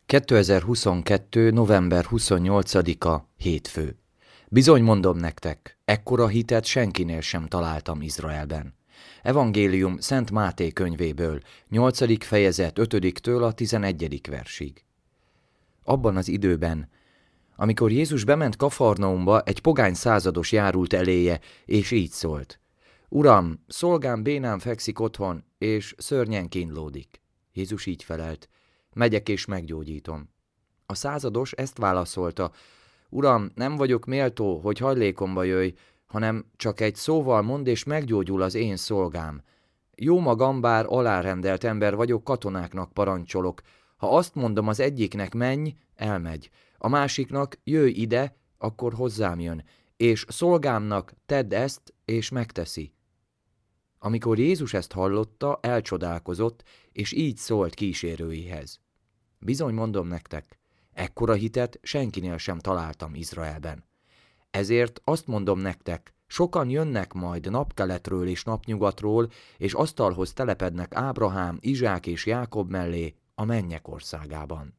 2022. november 28-a, hétfő. Bizony mondom nektek, ekkora hitet senkinél sem találtam Izraelben. Evangélium Szent Máté könyvéből, 8. fejezet 5-től a 11. versig. Abban az időben, amikor Jézus bement Kafarnaumba, egy pogány százados járult eléje, és így szólt: Uram, szolgám bénán fekszik otthon, és szörnyen kínlódik. Jézus így felelt: Megyek és meggyógyítom. A százados ezt válaszolta: Uram, nem vagyok méltó, hogy hajlékomba jöjj, hanem csak egy szóval mondd, és meggyógyul az én szolgám. Jó magam, bár alárendelt ember vagyok, katonáknak parancsolok. Ha azt mondom az egyiknek menj, elmegy. A másiknak jöjj ide, akkor hozzám jön. És szolgámnak tedd ezt, és megteszi. Amikor Jézus ezt hallotta, elcsodálkozott, és így szólt kísérőihez: Bizony mondom nektek, ekkora hitet senkinél sem találtam Izraelben. Ezért azt mondom nektek, sokan jönnek majd napkeletről és napnyugatról, és asztalhoz telepednek Ábrahám, Izsák és Jákob mellé a mennyek országában.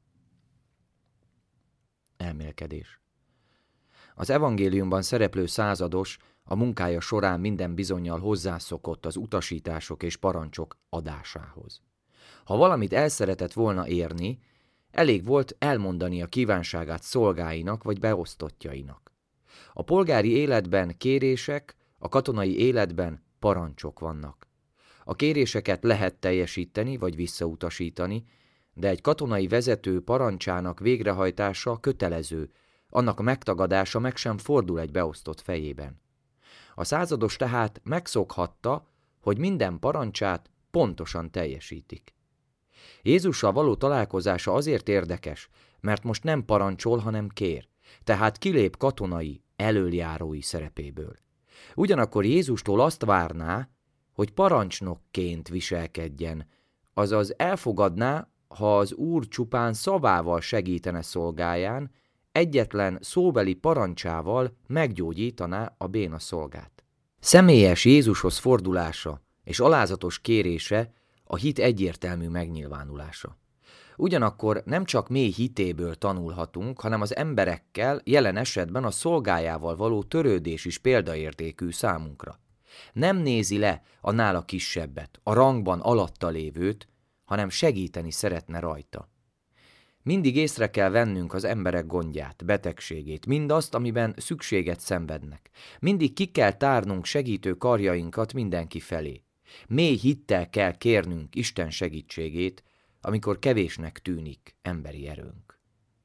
Elmélkedés. Az evangéliumban szereplő százados a munkája során minden bizonnyal hozzászokott az utasítások és parancsok adásához. Ha valamit el szeretett volna érni, elég volt elmondani a kívánságát szolgáinak vagy beosztottjainak. A polgári életben kérések, a katonai életben parancsok vannak. A kéréseket lehet teljesíteni vagy visszautasítani, de egy katonai vezető parancsának végrehajtása kötelező, annak a megtagadása meg sem fordul egy beosztott fejében. A százados tehát megszokhatta, hogy minden parancsát pontosan teljesítik. Jézussal való találkozása azért érdekes, mert most nem parancsol, hanem kér, tehát kilép katonai, elöljárói szerepéből. Ugyanakkor Jézustól azt várná, hogy parancsnokként viselkedjen, azaz elfogadná, ha az Úr csupán szavával segítene szolgáján, egyetlen szóbeli parancsával meggyógyítaná a béna szolgát. Személyes Jézushoz fordulása és alázatos kérése a hit egyértelmű megnyilvánulása. Ugyanakkor nem csak mély hitéből tanulhatunk, hanem az emberekkel, jelen esetben a szolgájával való törődés is példaértékű számunkra. Nem nézi le a nála kisebbet, a rangban alatta lévőt, hanem segíteni szeretne rajta. Mindig észre kell vennünk az emberek gondját, betegségét, mindazt, amiben szükséget szenvednek. Mindig ki kell tárnunk segítő karjainkat mindenki felé. Mély hittel kell kérnünk Isten segítségét, amikor kevésnek tűnik emberi erőnk.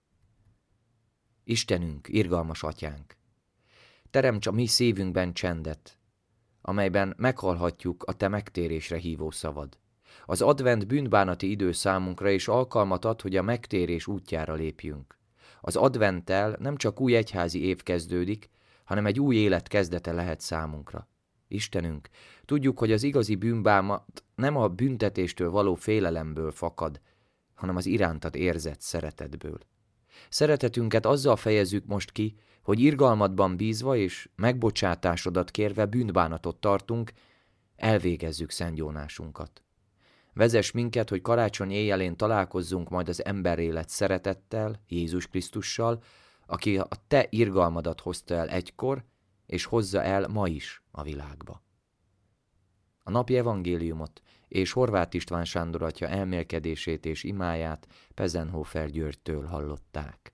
Istenünk, irgalmas atyánk, teremts a mi szívünkben csendet, amelyben meghallhatjuk a te megtérésre hívó szavad. Az advent bűnbánati idő számunkra is alkalmat ad, hogy a megtérés útjára lépjünk. Az adventtel nem csak új egyházi év kezdődik, hanem egy új élet kezdete lehet számunkra. Istenünk, tudjuk, hogy az igazi bűnbánat nem a büntetéstől való félelemből fakad, hanem az irántad érzett szeretetből. Szeretetünket azzal fejezzük most ki, hogy irgalmadban bízva és megbocsátásodat kérve bűnbánatot tartunk, elvégezzük szentgyónásunkat. Vezess minket, hogy karácsony éjjelén találkozzunk majd az emberélet szeretettel, Jézus Krisztussal, aki a te irgalmadat hozta el egykor, és hozza el ma is a világba. A napi evangéliumot és Horváth István Sándor atya elmélkedését és imáját Pezenhofer Györgytől hallották.